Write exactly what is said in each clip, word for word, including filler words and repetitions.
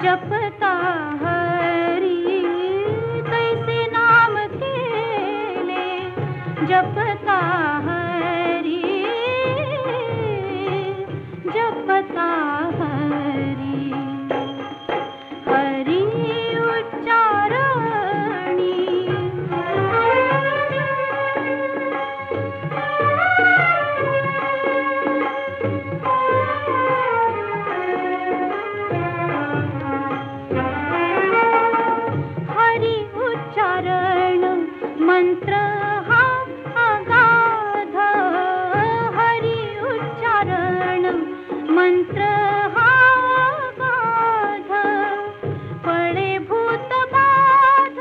जपता हरी तैसे नाम केले, जपता हरी जपता हरी, हरी उच्चारणी हरी उच्चारण मंत्र हा अगाध, हरी उच्चारण मंत्र हा अगाध, पळे भूत बाध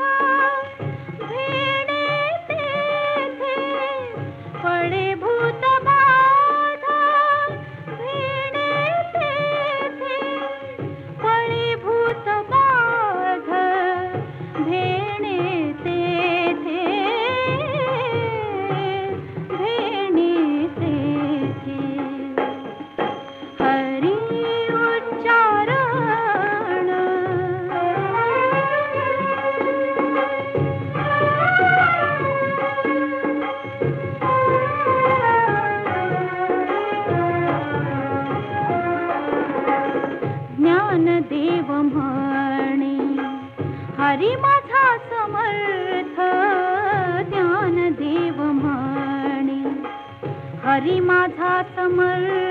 भेणे तेथे, पळे भूत बाध भेणे तेथे, पळे भूत बाध भेणे तेथे, भेणे तेथे, हरी उच्चारण ज्ञानदेव म्हणे हरी माझा समर्थ, ज्ञानदेव म्हणे हरी माझा समर्थ.